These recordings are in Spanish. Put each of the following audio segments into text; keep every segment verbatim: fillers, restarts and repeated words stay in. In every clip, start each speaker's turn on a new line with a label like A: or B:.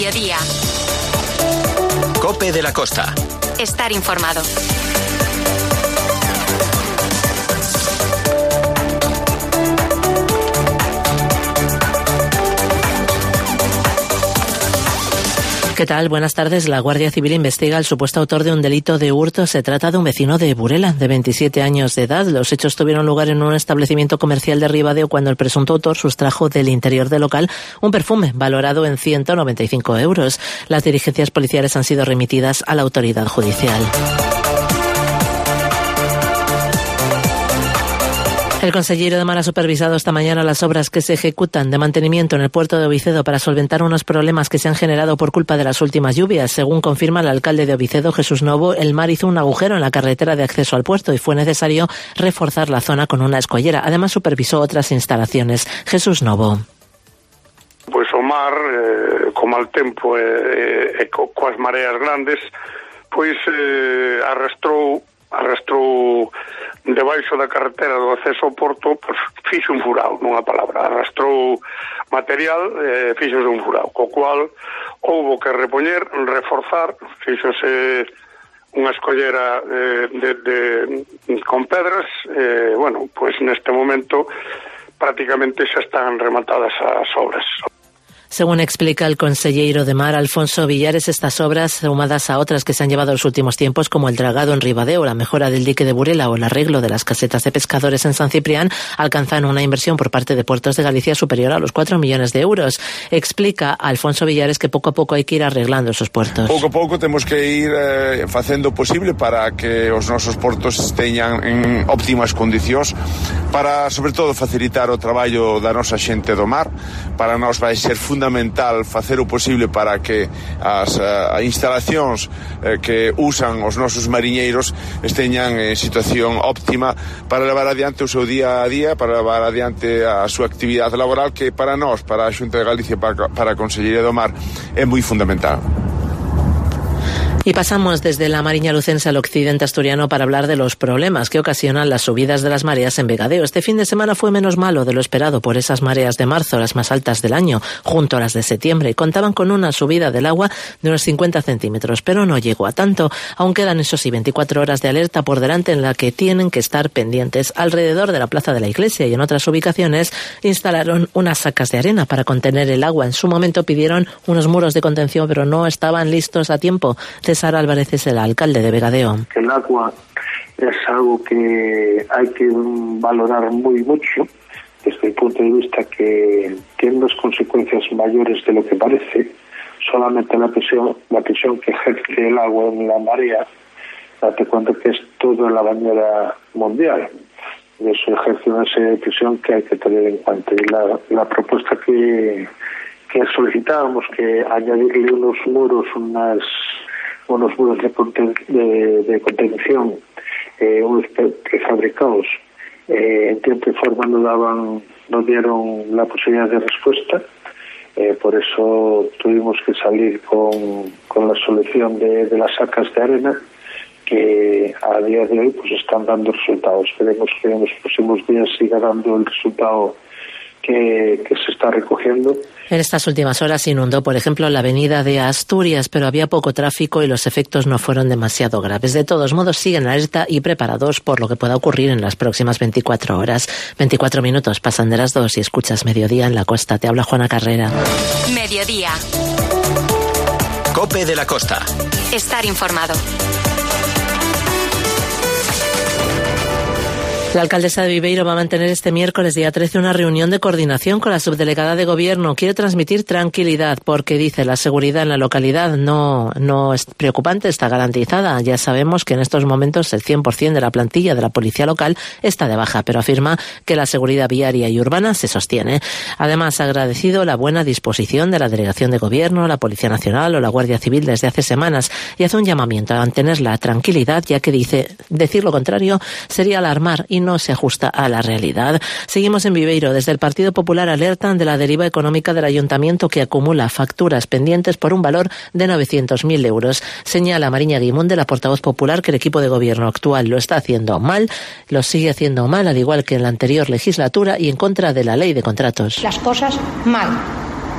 A: Mediodía.
B: COPE de la Costa.
A: Estar informado.
C: ¿Qué tal? Buenas tardes. La Guardia Civil investiga al supuesto autor de un delito de hurto. Se trata de un vecino de Burela, de veintisiete años de edad. Los hechos tuvieron lugar en un establecimiento comercial de Ribadeo cuando el presunto autor sustrajo del interior del local un perfume valorado en ciento noventa y cinco euros. Las diligencias policiales han sido remitidas a la autoridad judicial. El consejero de Mar ha supervisado esta mañana las obras que se ejecutan de mantenimiento en el puerto de Ovicedo para solventar unos problemas que se han generado por culpa de las últimas lluvias. Según confirma el alcalde de Ovicedo, Jesús Novo, el mar hizo un agujero en la carretera de acceso al puerto y fue necesario reforzar la zona con una escollera. Además, supervisó otras instalaciones. Jesús Novo.
D: Pois o mar, eh, co mal tempo e, e co, coas mareas grandes, pois eh, arrastrou arrastrou debaixo da carretera do acceso ao porto, pois fixo un furado, nunha palabra, arrastrou material e eh, fixose un furado, co cual houbo que repoñer, reforzar, fixose unha escollera eh, de, de, con pedras, eh, bueno, pois neste momento prácticamente xa están rematadas as obras.
C: Según explica el consejero de Mar, Alfonso Villares, estas obras, sumadas a otras que se han llevado en los últimos tiempos, como el dragado en Ribadeo, la mejora del dique de Burela o el arreglo de las casetas de pescadores en San Ciprián, alcanzan una inversión por parte de Puertos de Galicia superior a los cuatro millones de euros. Explica Alfonso Villares que poco a pouco hai que ir arreglando esos puertos.
E: Pouco a pouco temos que ir eh, facendo o posible para que os nosos portos teñan en óptimas condicións, para, sobre todo, facilitar o traballo da nosa xente do mar. Para nós vai ser fundamental fundamental facer o posible para que as uh, instalacións uh, que usan os nosos mariñeiros esteñan en situación óptima para levar adiante o seu día a día, para levar adiante a súa actividade laboral, que para nós, para a Xunta de Galicia, para, para a Consellería do Mar, é moi fundamental.
C: Y pasamos desde la Mariña Lucense al occidente asturiano para hablar de los problemas que ocasionan las subidas de las mareas en Vegadeo. Este fin de semana fue menos malo de lo esperado por esas mareas de marzo, las más altas del año, junto a las de septiembre, y contaban con una subida del agua de unos cincuenta centímetros, pero no llegó a tanto. Aún quedan, eso sí, veinticuatro horas de alerta por delante en la que tienen que estar pendientes. Alrededor de la Plaza de la Iglesia y en otras ubicaciones instalaron unas sacas de arena para contener el agua. En su momento pidieron unos muros de contención, pero no estaban listos a tiempo. Sara Álvarez es el alcalde de Vegadeo.
F: El agua es algo que hay que valorar muy mucho desde el punto de vista que tiene unas consecuencias mayores de lo que parece. Solamente la presión, la presión que ejerce el agua en la marea, date cuenta que es toda la bañera mundial. Y eso ejerce una serie de presión que hay que tener en cuenta. Y la, la propuesta que, que solicitábamos, que añadirle unos muros, unas unos muros de, conten de, de contención eh, unos prefabricados eh, en tiempo y forma no daban no dieron la posibilidad de respuesta, eh, por eso tuvimos que salir con, con la solución de, de las sacas de arena, que a día de hoy pues están dando resultados. Esperemos que en los próximos días siga dando el resultado que, que se está recogiendo.
C: En estas últimas horas se inundó, por ejemplo, la avenida de Asturias, pero había poco tráfico y los efectos no fueron demasiado graves. De todos modos, siguen alerta y preparados por lo que pueda ocurrir en las próximas veinticuatro horas. veinticuatro minutos pasan de las dos y escuchas Mediodía en la Costa. Te habla Juana Carrera.
A: Mediodía.
B: COPE de la Costa.
A: Estar informado.
C: La alcaldesa de Viveiro va a mantener este miércoles, día trece, una reunión de coordinación con la subdelegada de Gobierno. Quiere transmitir tranquilidad porque, dice, la seguridad en la localidad no, no es preocupante, está garantizada. Ya sabemos que en estos momentos el cien por ciento de la plantilla de la policía local está de baja, pero afirma que la seguridad viaria y urbana se sostiene. Además, ha agradecido la buena disposición de la Delegación de Gobierno, la Policía Nacional o la Guardia Civil desde hace semanas y hace un llamamiento a mantener la tranquilidad, ya que dice, decir lo contrario sería alarmar y no se ajusta a la realidad. Seguimos en Viveiro. Desde el Partido Popular alertan de la deriva económica del ayuntamiento, que acumula facturas pendientes por un valor de novecientos mil euros. Señala Mariña Guimón, de la portavoz popular, que el equipo de gobierno actual lo está haciendo mal, lo sigue haciendo mal, al igual que en la anterior legislatura, y en contra de la ley de contratos.
G: Las cosas mal.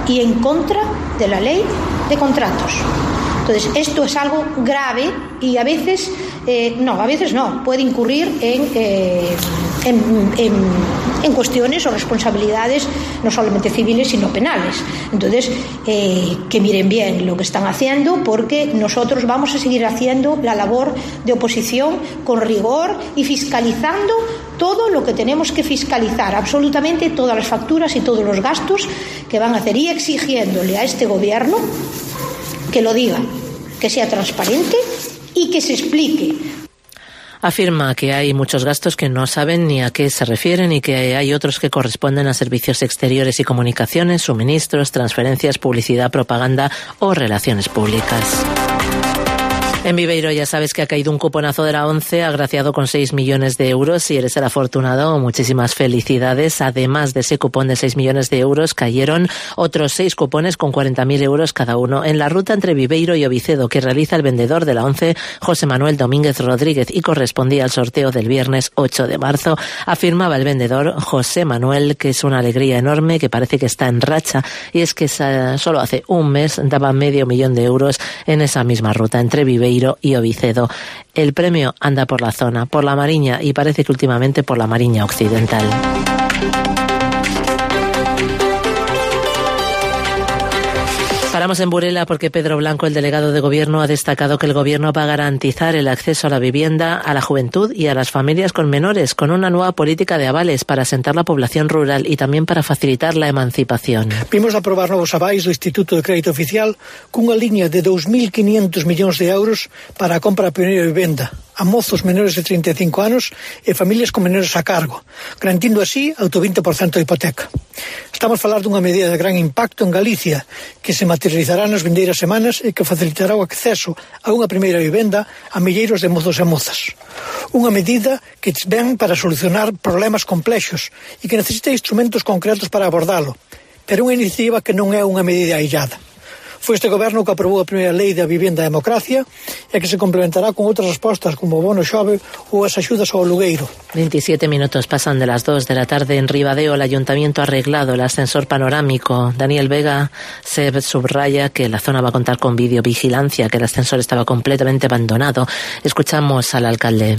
B: y en contra de la ley de contratos. Entonces, esto es algo grave y a veces, eh, no, a veces no, puede incurrir en, eh, en, en, en cuestiones o responsabilidades no solamente civiles, sino penales. Entonces, eh, que miren bien lo que están haciendo, porque nosotros vamos a seguir haciendo la labor de oposición con rigor y fiscalizando todo lo que tenemos que fiscalizar, absolutamente todas las facturas y todos los gastos que van a hacer, y exigiéndole a este gobierno que lo diga, que sea transparente y que se explique.
C: Afirma que hay muchos gastos que no saben ni a qué se refieren y que hay otros que corresponden a servicios exteriores y comunicaciones, suministros, transferencias, publicidad, propaganda o relaciones públicas. En Viveiro ya sabes que ha caído un cuponazo de la ONCE agraciado con seis millones de euros. Si eres el afortunado, muchísimas felicidades. Además de ese cupón de seis millones de euros, cayeron otros seis cupones con cuarenta mil euros cada uno en la ruta entre Viveiro y Ovicedo que realiza el vendedor de la ONCE, José Manuel Domínguez Rodríguez, y correspondía al sorteo del viernes ocho de marzo. Afirmaba el vendedor José Manuel que es una alegría enorme, que parece que está en racha, y es que solo hace un mes daba medio millón de euros en esa misma ruta entre Viveiro y Ovicedo. El premio anda por la zona, por la Mariña, y parece que últimamente por la Mariña Occidental. Paramos en Burela porque Pedro Blanco, el delegado de Gobierno, ha destacado que el Gobierno va a garantizar el acceso a la vivienda a la juventud y a las familias con menores, con una nueva política de avales para asentar la población rural y tamén para facilitar la emancipación.
G: Vimos aprobar novos avais do Instituto de Crédito Oficial cunha liña de dous mil quinientos millóns de euros para a compra da primeira vivenda a mozos menores de treinta e cinco anos e familias con menores a cargo, garantindo así ata o vinte por cento de hipoteca. Estamos a falar dunha medida de gran impacto en Galicia que se materializará nas vindeiras semanas e que facilitará o acceso a unha primeira vivenda a milleiros de mozos e mozas. Unha medida que ven para solucionar problemas complexos e que necesita instrumentos concretos para abordalo, pero unha iniciativa que non é unha medida aillada. Foi este goberno que aprobou a primeira lei da vivenda e democracia e que se complementará con outras respostas como o bono xove ou as axudas ao alugueiro.
C: veintisiete minutos pasan de las dos de la tarde en Ribadeo. El ayuntamiento ha arreglado el ascensor panorámico. Daniel Vega se subraya que la zona va a contar con videovigilancia, que el ascensor estaba completamente abandonado. Escuchamos al alcalde.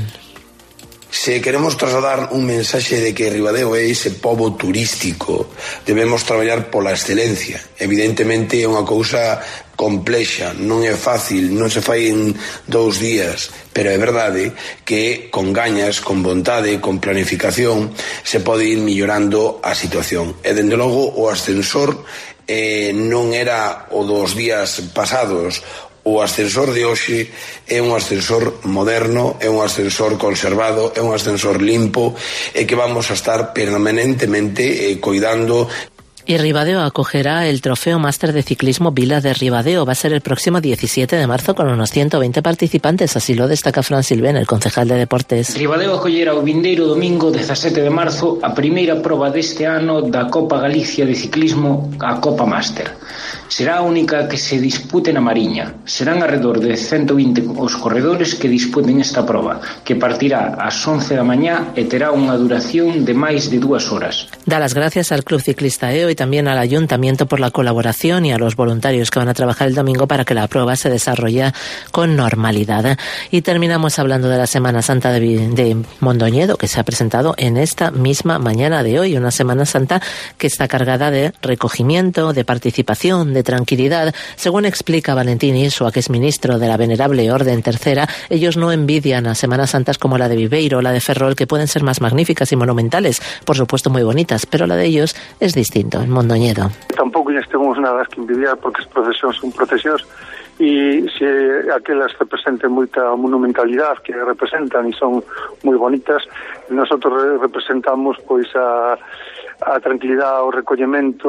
H: Se queremos trasladar un mensaxe de que Ribadeo é ese pobo turístico, debemos traballar pola excelencia. Evidentemente é unha cousa complexa, non é fácil, non se fai en dous días, pero é verdade que con gañas, con vontade, con planificación, se pode ir millorando a situación. E, dende logo, o ascensor eh, non era o dos días pasados. O ascensor de hoxe é un ascensor moderno, é un ascensor conservado, é un ascensor limpo e que vamos a estar permanentemente eh, cuidando.
C: Y Ribadeo acogerá el trofeo Máster de Ciclismo Vila de Ribadeo. Va a ser el próximo diecisiete de marzo con unos ciento veinte participantes, así lo destaca Fran Silvén, el concejal de Deportes.
I: Ribadeo acollerá o vindeiro domingo dezasete de marzo a primeira proba deste ano da Copa Galicia de Ciclismo, a Copa Máster. Será a única que se dispute na Mariña. Serán alrededor de ciento veinte os corredores que disputen esta proba, que partirá ás once da mañá e terá unha duración de máis de dúas horas.
C: Da las gracias al Club Ciclista E O y también al Ayuntamiento por la colaboración y a los voluntarios que van a trabajar el domingo para que la prueba se desarrolle con normalidad. Y terminamos hablando de la Semana Santa de, de Mondoñedo, que se ha presentado en esta misma mañana de hoy. Una Semana Santa que está cargada de recogimiento, de participación, de tranquilidad. Según explica Valentín Isua, que es ministro de la Venerable Orden Tercera, ellos no envidian a Semanas Santas como la de Viveiro o la de Ferrol, que pueden ser más magníficas y monumentales, por supuesto muy bonitas, pero la de ellos es distinto. En Mondoñedo.
D: Tampouco lles temos nada que envidiar porque as procesións son procesións e se aquelas representen moita monumentalidade que representan e son moi bonitas, nosotros representamos pois a a tranquilidade, o recollemento,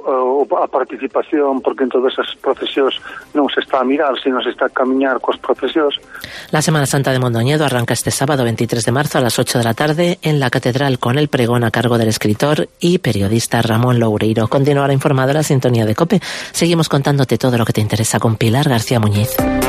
D: a participación, porque en todas esas procesións non se está a mirar, sino se está a camiñar coas procesións.
C: La Semana Santa de Mondoñedo arranca este sábado veintitrés de marzo a las ocho de la tarde en la Catedral con el pregón a cargo del escritor y periodista Ramón Loureiro. Continuará informado la sintonía de COPE. Seguimos contándote todo lo que te interesa con Pilar García Muñiz.